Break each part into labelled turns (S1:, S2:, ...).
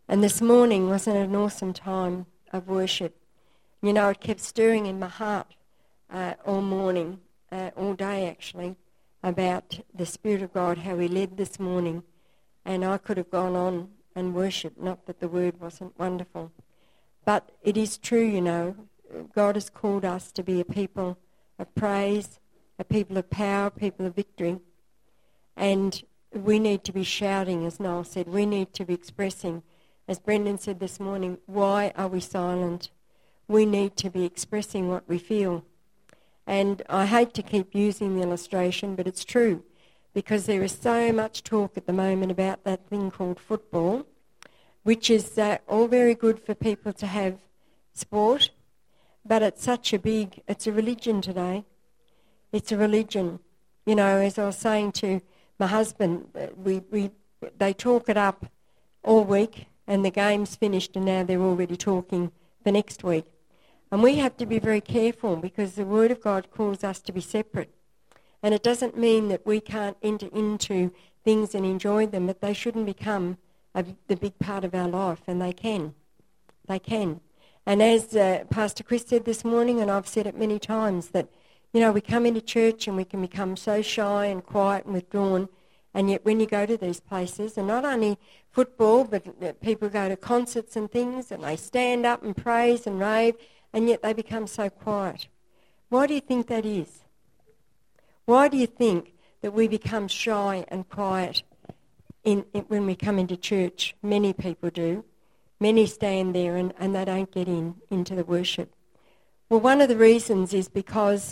S1: And this morning wasn't an awesome time of worship. You know, it kept stirring in my heart all morning, all day actually, about the Spirit of God, how He led this morning. And I could have gone on and worshipped, not that the word wasn't wonderful. But it is true, you know, God has called us to be a people of praise, a people of power, people of victory. And we need to be shouting, as Noel said. We need to be expressing. As Brendan said this morning, why are we silent? We need to be expressing what we feel. And I hate to keep using the illustration, but it's true, because there is so much talk at the moment about that thing called football, which is all very good for people to have sport, but it's a religion today. It's a religion. You know, as I was saying to my husband, they talk it up all week, and the game's finished, and now they're already talking for next week. And we have to be very careful, because the Word of God calls us to be separate. And it doesn't mean that we can't enter into things and enjoy them, but they shouldn't become the big part of our life, and they can. They can. And as Pastor Chris said this morning, and I've said it many times, that, you know, we come into church and we can become so shy and quiet and withdrawn, and yet when you go to these places, and not only football, but people go to concerts and things, and they stand up and praise and rave, and yet they become so quiet. Why do you think that is? Why do you think that we become shy and quiet when we come into church? Many people do. Many stand there and they don't get into the worship. Well, one of the reasons is because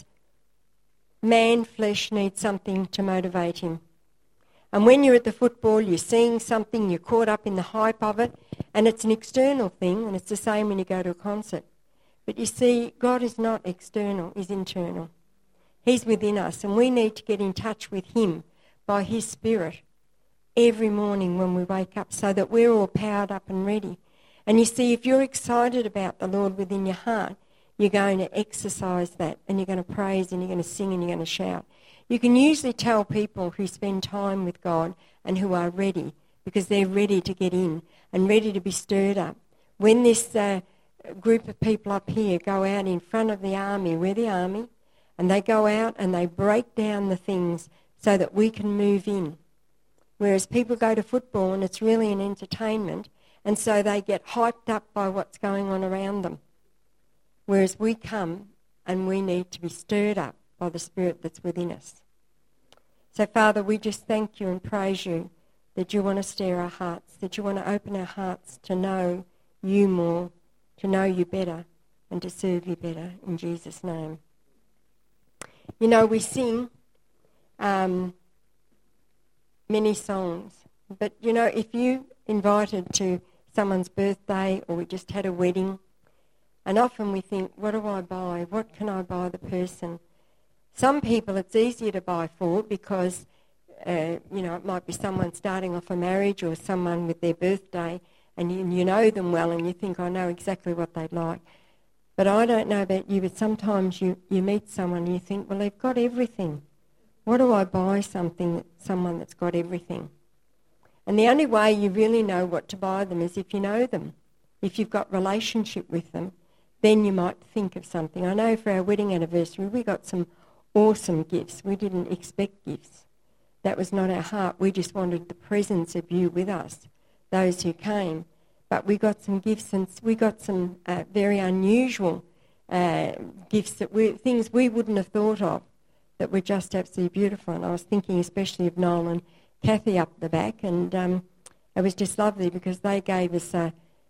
S1: flesh needs something to motivate him. And when you're at the football, you're seeing something, you're caught up in the hype of it, and it's an external thing, and it's the same when you go to a concert. But you see, God is not external, He's internal. He's within us, and we need to get in touch with Him by His Spirit every morning when we wake up, so that we're all powered up and ready. And you see, if you're excited about the Lord within your heart, you're going to exercise that, and you're going to praise, and you're going to sing, and you're going to shout. You can usually tell people who spend time with God and who are ready, because they're ready to get in and ready to be stirred up. When this group of people up here go out in front of the army, we're the army, and they go out and they break down the things so that we can move in. Whereas people go to football and it's really an entertainment, and so they get hyped up by what's going on around them. Whereas we come and we need to be stirred up by the Spirit that's within us. So, Father, we just thank you and praise you that you want to stir our hearts, that you want to open our hearts to know you more, to know you better, and to serve you better, in Jesus' name. You know, we sing many songs, but, you know, if you invited to someone's birthday, or we just had a wedding, and often we think, what do I buy? What can I buy the person? Some people it's easier to buy for, because, you know, it might be someone starting off a marriage, or someone with their birthday, and you know them well, and you think, I know exactly what they'd like. But I don't know about you, but sometimes you meet someone and you think, well, they've got everything. What do I buy someone that's got everything? And the only way you really know what to buy them is if you know them. If you've got relationship with them, then you might think of something. I know for our wedding anniversary, we got some awesome gifts. We didn't expect gifts. That was not our heart. We just wanted the presence of you with us, those who came. But we got some gifts, and we got some very unusual gifts, things we wouldn't have thought of, that were just absolutely beautiful. And I was thinking especially of Noel and Kathy up the back, and it was just lovely, because they gave us a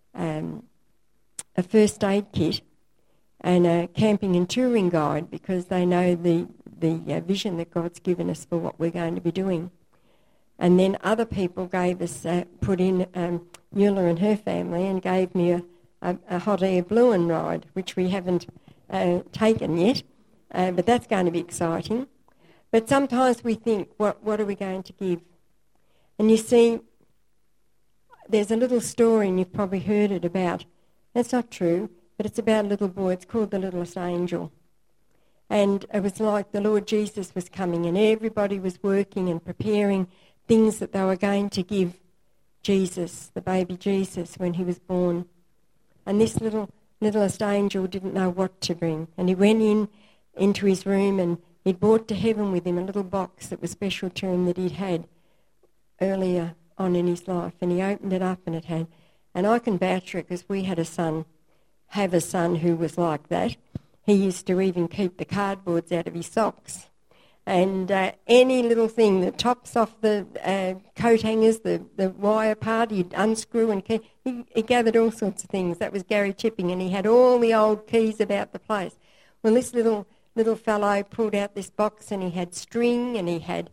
S1: first aid kit and a camping and touring guide, because they know the vision that God's given us for what we're going to be doing. And then other people gave us, put in Eula and her family, and gave me a hot air balloon ride, which we haven't taken yet, but that's going to be exciting. But sometimes we think, what are we going to give? And you see, there's a little story, and you've probably heard it about, it's not true, but it's about a little boy. It's called The Littlest Angel. And it was like the Lord Jesus was coming, and everybody was working and preparing things that they were going to give Jesus, the baby Jesus, when he was born. And this littlest angel didn't know what to bring. And he went into his room, and he'd brought to heaven with him a little box that was special to him that he'd had earlier on in his life. And he opened it up, and it had, and I can vouch for it because we had a son who was like that. He used to even keep the cardboards out of his socks. And any little thing, the tops off the coat hangers, the wire part, he'd unscrew and key. He gathered all sorts of things. That was Gary Chipping, and he had all the old keys about the place. Well, this little fellow pulled out this box, and he had string, and he had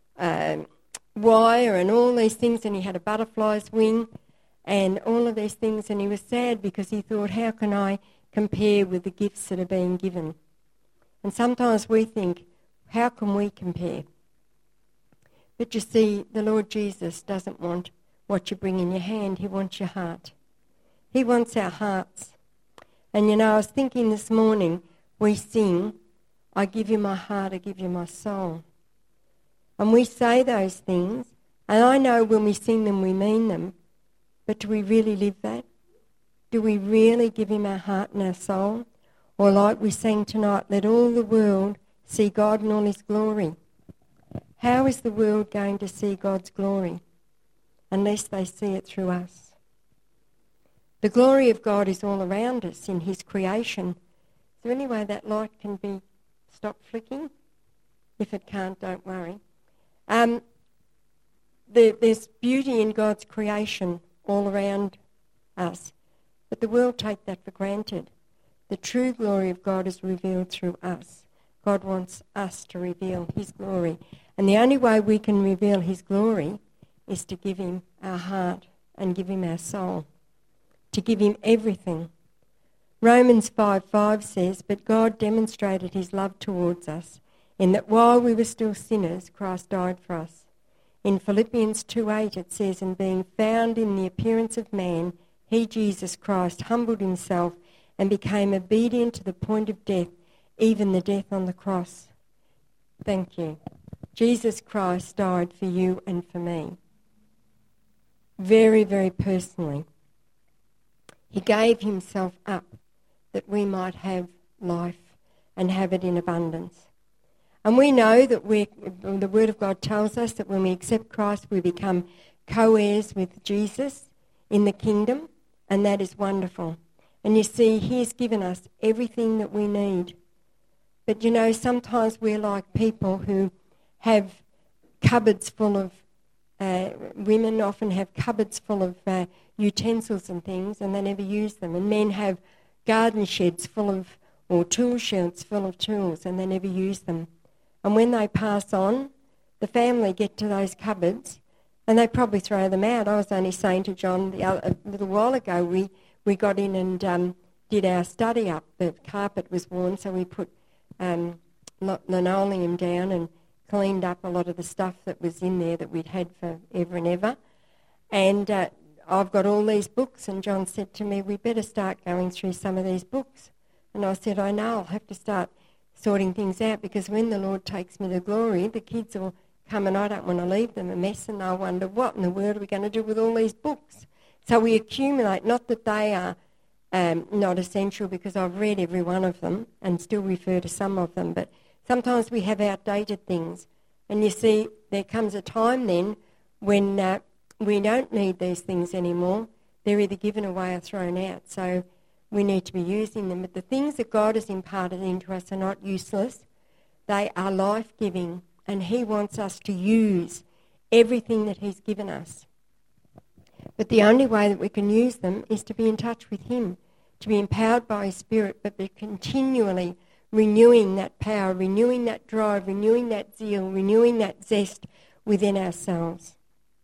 S1: wire and all these things, and he had a butterfly's wing and all of these things, and he was sad because he thought, how can I compare with the gifts that are being given? And sometimes we think, how can we compare? But you see, the Lord Jesus doesn't want what you bring in your hand. He wants your heart. He wants our hearts. And you know, I was thinking this morning, we sing, I give you my heart, I give you my soul. And we say those things, and I know when we sing them, we mean them. But do we really live that? Do we really give him our heart and our soul? Or like we sang tonight, let all the world see God in all his glory. How is the world going to see God's glory unless they see it through us? The glory of God is all around us in his creation. Is there any way that light can be stopped flicking? If it can't, don't worry. There's beauty in God's creation all around us, but the world take that for granted. The true glory of God is revealed through us. God wants us to reveal his glory. And the only way we can reveal his glory is to give him our heart and give him our soul, to give him everything. Romans 5:5 says, but God demonstrated his love towards us in that while we were still sinners, Christ died for us. In Philippians 2:8 it says, and being found in the appearance of man, he, Jesus Christ, humbled himself and became obedient to the point of death, even the death on the cross. Thank you. Jesus Christ died for you and for me. Very, very personally. He gave himself up that we might have life and have it in abundance. And we know that the Word of God tells us that when we accept Christ, we become co-heirs with Jesus in the kingdom, and that is wonderful. And you see, he has given us everything that we need. But you know, sometimes we're like people who have cupboards full of, women often have cupboards full of utensils and things, and they never use them. And men have garden sheds full of, or tool sheds full of tools, and they never use them. And when they pass on, the family get to those cupboards, and they probably throw them out. I was only saying to John a little while ago, we got in and did our study up. The carpet was worn, so we put linoleum down and cleaned up a lot of the stuff that was in there that we'd had for ever and ever. And I've got all these books, and John said to me, we better start going through some of these books. And I said, I know, I'll have to start sorting things out, because when the Lord takes me to glory, the kids will come and I don't want to leave them a mess, and they'll wonder, what in the world are we going to do with all these books? So we accumulate, not that they are not essential, because I've read every one of them and still refer to some of them, but sometimes we have outdated things. And you see, there comes a time then when we don't need these things anymore. They're either given away or thrown out. So we need to be using them. But the things that God has imparted into us are not useless. They are life-giving, and he wants us to use everything that he's given us. But the only way that we can use them is to be in touch with him, to be empowered by his Spirit, but be continually renewing that power, renewing that drive, renewing that zeal, renewing that zest within ourselves.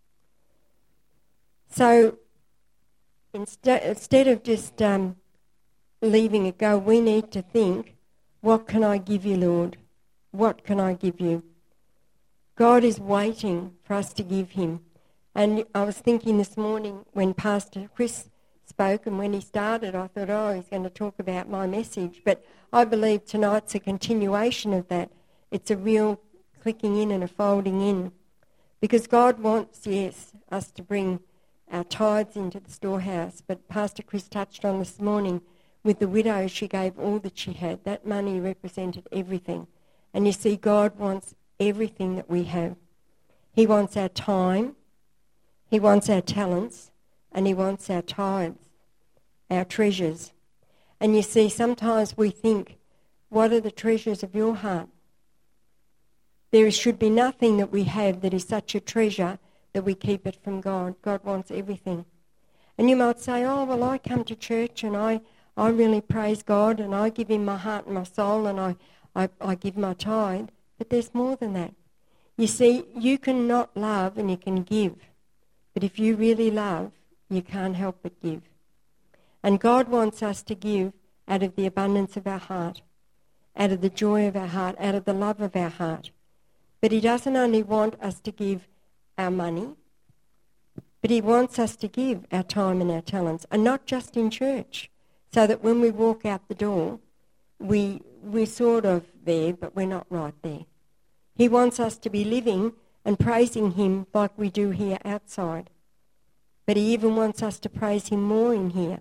S1: So instead of just leaving it go, we need to think, what can I give you, Lord? What can I give you? God is waiting for us to give him. And I was thinking this morning when Pastor Chris spoke, and when he started, I thought, oh, he's going to talk about my message. But I believe tonight's a continuation of that. It's a real clicking in and a folding in. Because God wants, yes, us to bring our tithes into the storehouse. But Pastor Chris touched on this morning with the widow, she gave all that she had. That money represented everything. And you see, God wants everything that we have. He wants our time, He wants our talents, and He wants our tithes, our treasures. And you see, sometimes we think, what are the treasures of your heart? There should be nothing that we have that is such a treasure that we keep it from God. God wants everything. And you might say, oh, well, I come to church and I really praise God and I give Him my heart and my soul and I give my tithe. But there's more than that. You see, you can not love and you can give. But if you really love, you can't help but give. And God wants us to give out of the abundance of our heart, out of the joy of our heart, out of the love of our heart. But He doesn't only want us to give our money, but He wants us to give our time and our talents, and not just in church, so that when we walk out the door, we're sort of there, but we're not right there. He wants us to be living and praising Him like we do here outside. But He even wants us to praise Him more in here.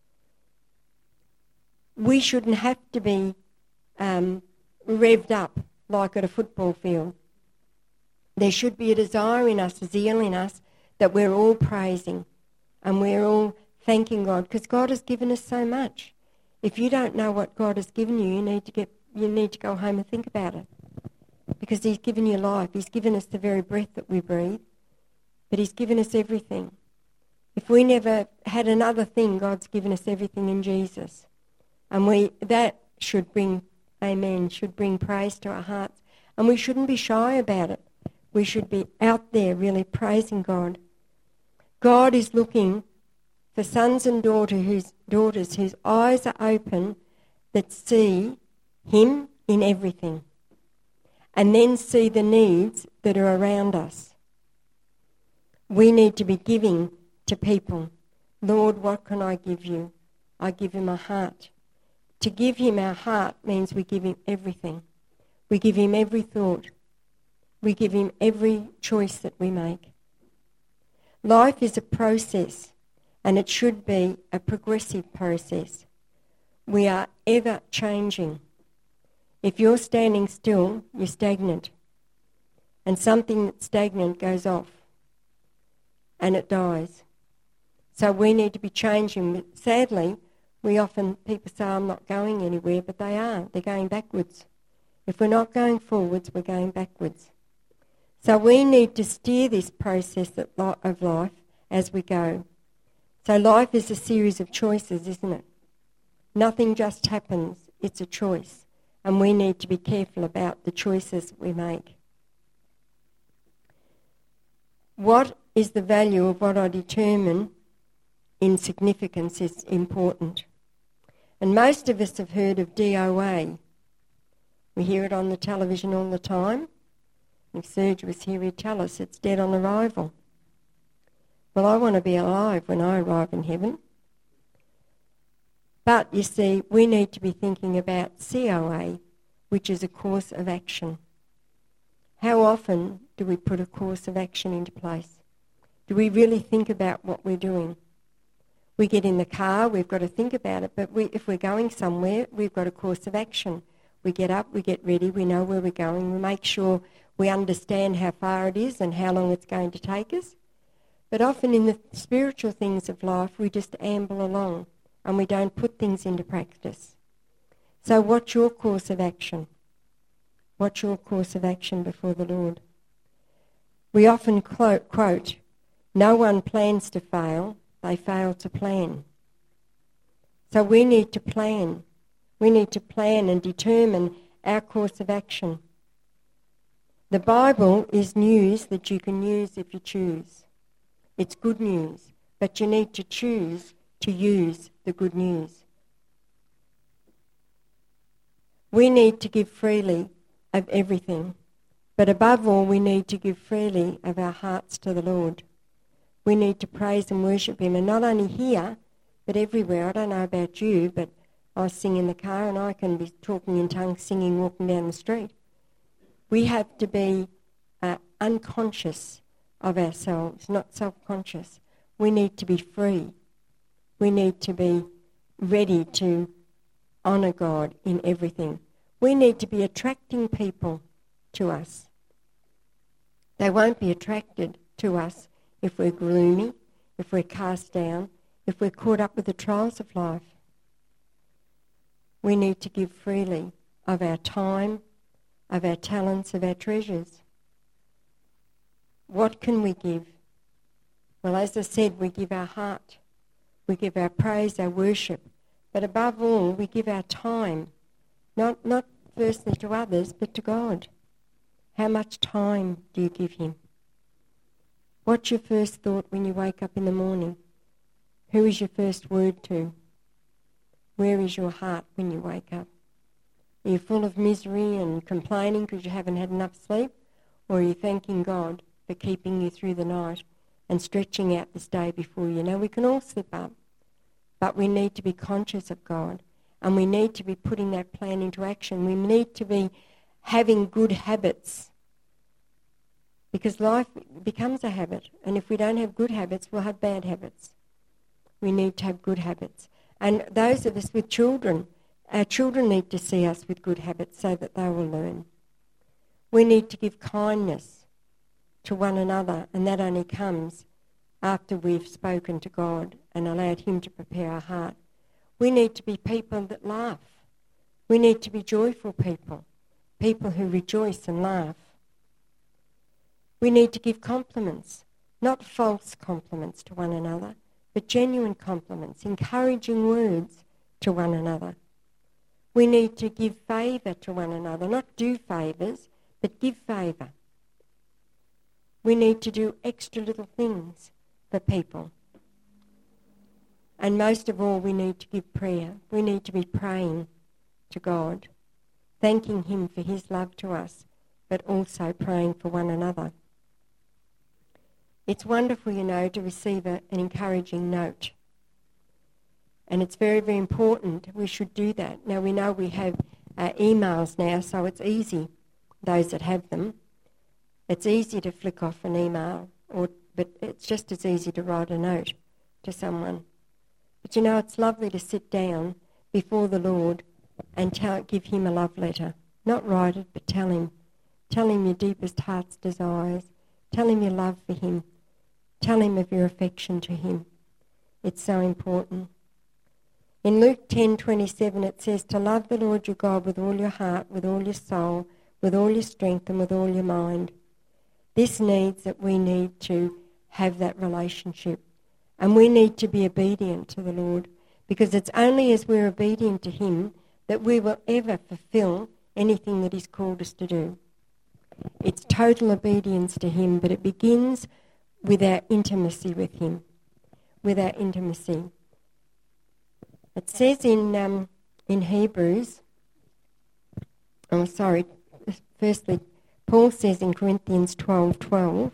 S1: We shouldn't have to be revved up like at a football field. There should be a desire in us, a zeal in us, that we're all praising and we're all thanking God, because God has given us so much. If you don't know what God has given you, you need to go home and think about it. Because He's given you life. He's given us the very breath that we breathe. But He's given us everything. If we never had another thing, God's given us everything in Jesus. And that should bring praise to our hearts. And we shouldn't be shy about it. We should be out there really praising God. God is looking for sons and daughters whose eyes are open, that see Him in everything, and then see the needs that are around us. We need to be giving to people. Lord, what can I give you? I give Him my heart. To give Him our heart means we give Him everything. We give Him every thought. We give Him every choice that we make. Life is a process, and it should be a progressive process. We are ever changing. If you're standing still, you're stagnant. And something that's stagnant goes off and it dies. So we need to be changing. But sadly, people say, I'm not going anywhere, but they are. They're going backwards. If we're not going forwards, we're going backwards. So we need to steer this process of life as we go. So life is a series of choices, isn't it? Nothing just happens. It's a choice. And we need to be careful about the choices we make. What is the value of what I determine in significance is important. And most of us have heard of DOA. We hear it on the television all the time. If Serge was here, he'd tell us it's dead on arrival. Well, I want to be alive when I arrive in heaven. But, you see, we need to be thinking about COA, which is a course of action. How often do we put a course of action into place? Do we really think about what we're doing? We get in the car, we've got to think about it, but if we're going somewhere, we've got a course of action. We get up, we get ready, we know where we're going, we make sure we understand how far it is and how long it's going to take us. But often in the spiritual things of life, we just amble along and we don't put things into practice. So what's your course of action? What's your course of action before the Lord? We often quote, no one plans to fail, they fail to plan. So we need to plan. We need to plan and determine our course of action. The Bible is news that you can use if you choose. It's good news, but you need to choose to use the good news. We need to give freely of everything, but above all we need to give freely of our hearts to the Lord. We need to praise and worship Him, and not only here, but everywhere. I don't know about you, but I sing in the car and I can be talking in tongues, singing, walking down the street. We have to be unconscious of ourselves, not self-conscious. We need to be free. We need to be ready to honour God in everything. We need to be attracting people to us. They won't be attracted to us if we're gloomy, if we're cast down, if we're caught up with the trials of life. We need to give freely of our time, of our talents, of our treasures. What can we give? Well, as I said, we give our heart. We give our praise, our worship. But above all, we give our time. Not firstly to others, but to God. How much time do you give him? What's your first thought when you wake up in the morning? Who is your first word to? Where is your heart when you wake up? Are you full of misery and complaining because you haven't had enough sleep? Or are you thanking God for keeping you through the night and stretching out this day before you? Now, we can all slip up, but we need to be conscious of God, and we need to be putting that plan into action. We need to be having good habits, because life becomes a habit, and if we don't have good habits, we'll have bad habits. We need to have good habits. And those of us with children, our children need to see us with good habits so that they will learn. We need to give kindness to one another, and that only comes after we've spoken to God and allowed him to prepare our heart. We need to be people that laugh. We need to be joyful people, people who rejoice and laugh. We need to give compliments, not false compliments to one another, but genuine compliments, encouraging words to one another. We need to give favour to one another, not do favours, but give favour. We need to do extra little things for people. And most of all, we need to give prayer. We need to be praying to God, thanking him for his love to us, but also praying for one another. It's wonderful, to receive an encouraging note. And it's very, very important. We should do that. Now, we know we have emails now, so it's easy, those that have them. It's easy to flick off an email, but it's just as easy to write a note to someone. But it's lovely to sit down before the Lord and give him a love letter. Not write it, but tell him. Tell him your deepest heart's desires. Tell him your love for him. Tell him of your affection to him. It's so important. In Luke 10:27 it says to love the Lord your God with all your heart, with all your soul, with all your strength and with all your mind. This needs that we need to have that relationship. And we need to be obedient to the Lord, because it's only as we're obedient to him that we will ever fulfill anything that he's called us to do. It's total obedience to him, but it begins with our intimacy with him, with our intimacy. It says in Hebrews, firstly, Paul says in Corinthians 12:12,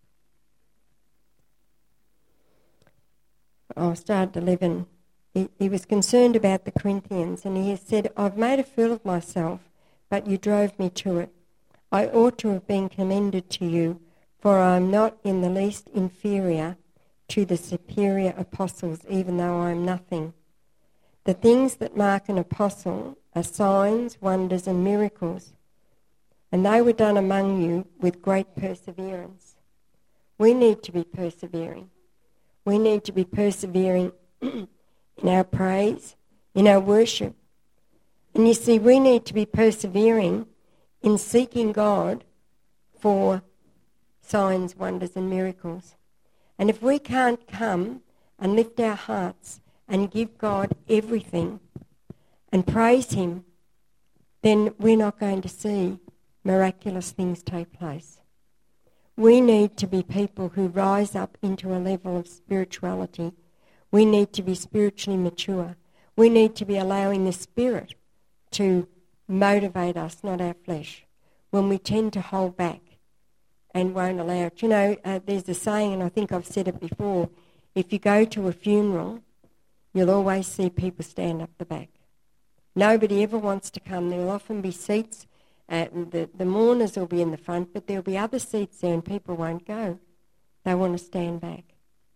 S1: I'll start at 11. He was concerned about the Corinthians, and he has said, I've made a fool of myself, but you drove me to it. I ought to have been commended to you, for I am not in the least inferior to the superior apostles, even though I am nothing. The things that mark an apostle are signs, wonders, and miracles, and they were done among you with great perseverance. We need to be persevering. We need to be persevering in our praise, in our worship. And you see, we need to be persevering in seeking God for signs, wonders, and miracles. And if we can't come and lift our hearts and give God everything and praise him, then we're not going to see miraculous things take place. We need to be people who rise up into a level of spirituality. We need to be spiritually mature. We need to be allowing the Spirit to motivate us, not our flesh, when we tend to hold back and won't allow it. There's a saying, and I think I've said it before, if you go to a funeral, you'll always see people stand up the back. Nobody ever wants to come. There will often be seats. The mourners will be in the front, but there'll be other seats there and people won't go. They want to stand back.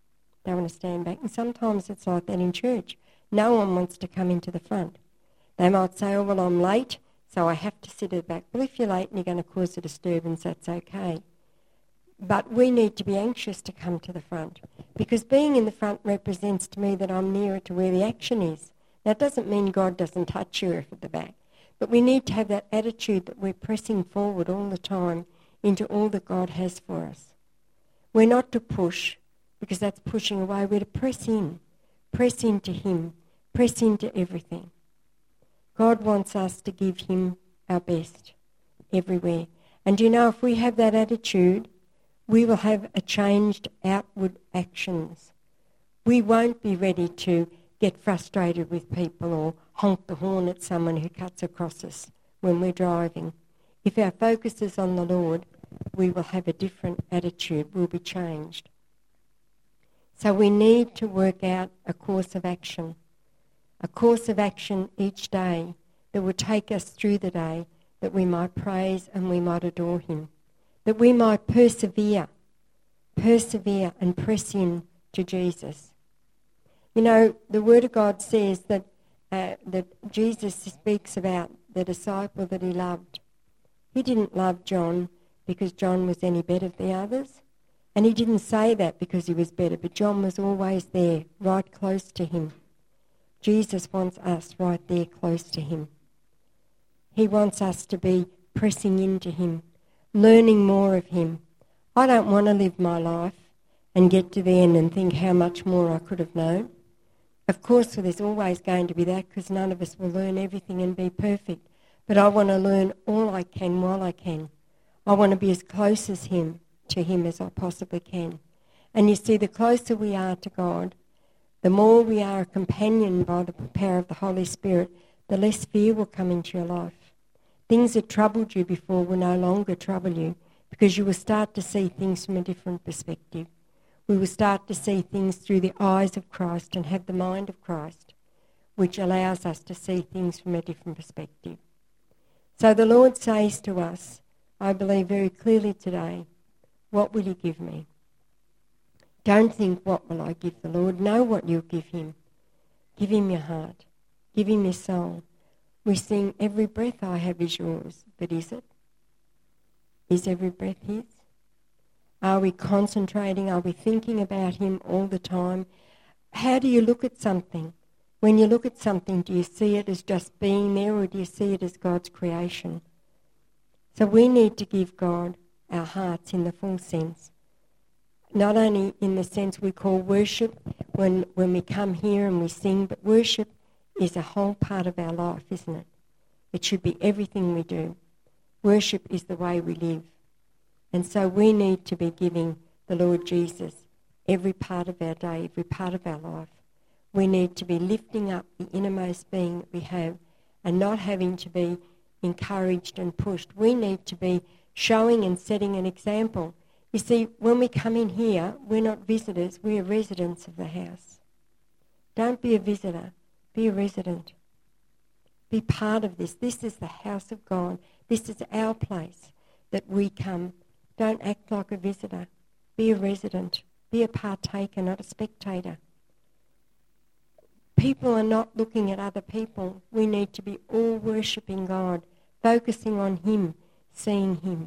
S1: They want to stand back. And sometimes it's like that in church. No one wants to come into the front. They might say, oh, well, I'm late, so I have to sit at the back. Well, if you're late and you're going to cause a disturbance, that's okay. But we need to be anxious to come to the front, because being in the front represents to me that I'm nearer to where the action is. Now, it doesn't mean God doesn't touch you at the back, but we need to have that attitude that we're pressing forward all the time into all that God has for us. We're not to push, because that's pushing away. We're to press into Him, press into everything. God wants us to give Him our best everywhere. And you know, if we have that attitude, we will have a changed outward actions. We won't be ready to get frustrated with people or honk the horn at someone who cuts across us when we're driving. If our focus is on the Lord, we will have a different attitude. We'll be changed. So we need to work out a course of action each day that will take us through the day, that we might praise and we might adore Him, that we might persevere and press in to Jesus. You know, the Word of God says that Jesus speaks about the disciple that He loved. He didn't love John because John was any better than the others, and He didn't say that because he was better, but John was always there, right close to Him. Jesus wants us right there close to Him. He wants us to be pressing into Him, learning more of Him. I don't want to live my life and get to the end and think how much more I could have known. Of course, there's always going to be that, because none of us will learn everything and be perfect. But I want to learn all I can while I can. I want to be as close to Him as I possibly can. And you see, the closer we are to God, the more we are a companion by the power of the Holy Spirit, the less fear will come into your life. Things that troubled you before will no longer trouble you, because you will start to see things from a different perspective. We will start to see things through the eyes of Christ and have the mind of Christ, which allows us to see things from a different perspective. So the Lord says to us, I believe very clearly today, what will you give me? Don't think, what will I give the Lord? Know what you'll give Him. Give Him your heart. Give Him your soul. We sing, every breath I have is yours, but is it? Is every breath His? Are we concentrating? Are we thinking about Him all the time? How do you look at something? When you look at something, do you see it as just being there, or do you see it as God's creation? So we need to give God our hearts in the full sense. Not only in the sense we call worship when we come here and we sing, but worship is a whole part of our life, isn't it? It should be everything we do. Worship is the way we live. And so we need to be giving the Lord Jesus every part of our day, every part of our life. We need to be lifting up the innermost being that we have and not having to be encouraged and pushed. We need to be showing and setting an example. You see, when we come in here, we're not visitors, we're residents of the house. Don't be a visitor, be a resident. Be part of this. This is the house of God. This is our place that we come. Don't act like a visitor. Be a resident. Be a partaker, not a spectator. People are not looking at other people. We need to be all worshipping God, focusing on Him, seeing Him.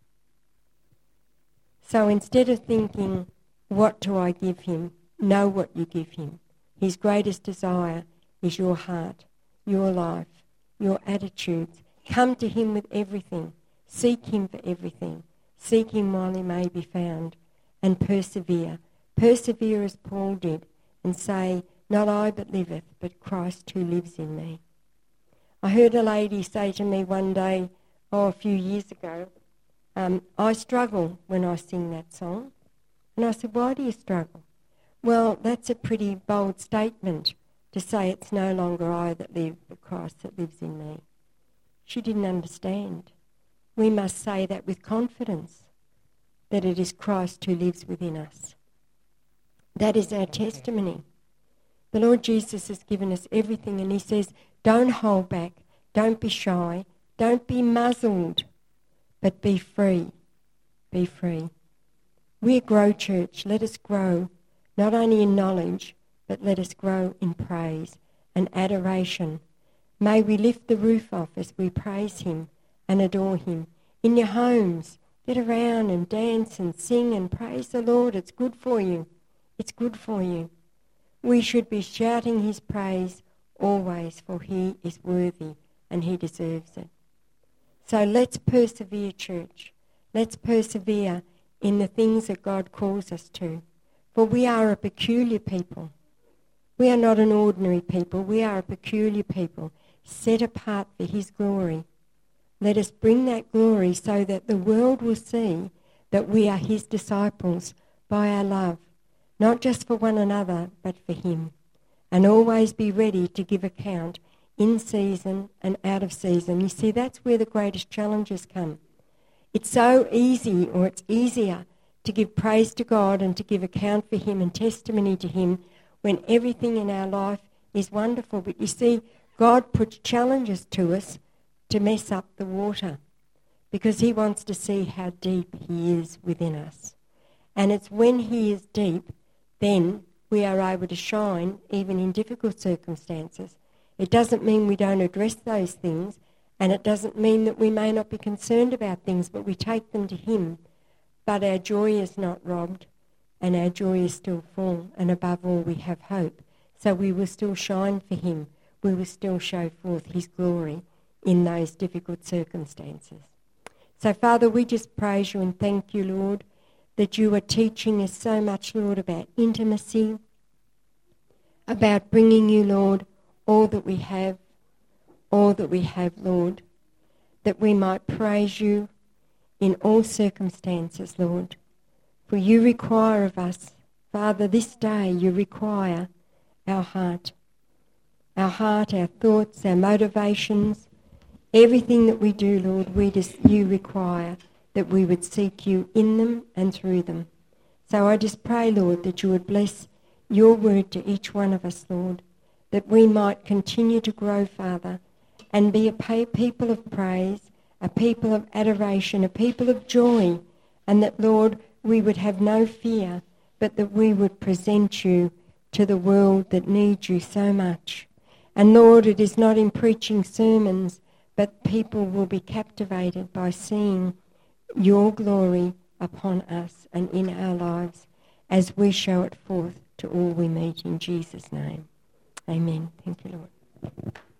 S1: So instead of thinking, what do I give Him? Know what you give Him. His greatest desire is your heart, your life, your attitudes. Come to Him with everything. Seek Him for everything. Seek Him while He may be found. And persevere. Persevere as Paul did and say, not I that liveth, but Christ who lives in me. I heard a lady say to me one day, a few years ago, I struggle when I sing that song. And I said, why do you struggle? Well, that's a pretty bold statement to say it's no longer I that live, but Christ that lives in me. She didn't understand. We must say that with confidence, that it is Christ who lives within us. That is our testimony. The Lord Jesus has given us everything, and He says, don't hold back, don't be shy, don't be muzzled, but be free. Be free. We're Grow Church. Let us grow. not only in knowledge, but let us grow in praise and adoration. May we lift the roof off as we praise him and adore him. In your homes, get around and dance and sing and praise the Lord. It's good for you. It's good for you. We should be shouting his praise always, for he is worthy and he deserves it. So let's persevere, church. Let's persevere in the things that God calls us to. For we are a peculiar people. We are not an ordinary people. We are a peculiar people, set apart for his glory. Let us bring that glory so that the world will see that we are his disciples by our love, not just for one another, but for him. And always be ready to give account in season and out of season. You see, that's where the greatest challenges come. It's so easy, or it's easier, to give praise to God and to give account for him and testimony to him when everything in our life is wonderful. But you see, God puts challenges to us to mess up the water because he wants to see how deep he is within us. And it's when he is deep, then we are able to shine even in difficult circumstances. It doesn't mean we don't address those things, and it doesn't mean that we may not be concerned about things, but we take them to him. But our joy is not robbed, and our joy is still full, and above all we have hope. So we will still shine for him. We will still show forth his glory in those difficult circumstances. So, Father, we just praise you and thank you, Lord, that you are teaching us so much, Lord, about intimacy, about bringing you, Lord, all that we have, Lord, that we might praise you in all circumstances, Lord. For you require of us, Father, this day you require our heart, our thoughts, our motivations, everything that we do, Lord, you require that we would seek you in them and through them. So I just pray, Lord, that you would bless your word to each one of us, Lord, that we might continue to grow, Father, and be a people of praise, a people of adoration, a people of joy, and that, Lord, we would have no fear, but that we would present you to the world that needs you so much. And, Lord, it is not in preaching sermons, but people will be captivated by seeing your glory upon us and in our lives as we show it forth to all we meet in Jesus' name. Amen. Thank you, Lord.